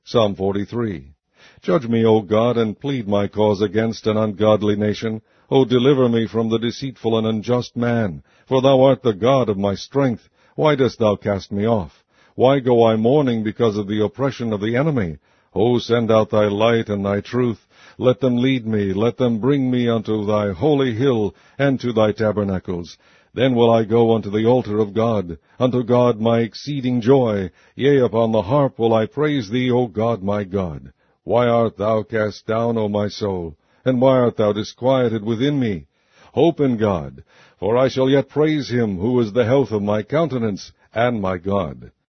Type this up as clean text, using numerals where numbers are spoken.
Psalm 43. Judge me, O God, and plead my cause against an ungodly nation. O deliver me from the deceitful and unjust man, for thou art the God of my strength. Why dost thou cast me off? Why go I mourning because of the oppression of the enemy? O send out thy light and thy truth. Let them lead me, let them bring me unto thy holy hill, and to thy tabernacles. Then will I go unto the altar of God, unto God my exceeding joy. Yea, upon the harp will I praise thee, O God my God. Why art thou cast down, O my soul? And why art thou disquieted within me? Hope in God, for I shall yet praise him, who is the health of my countenance, and my God.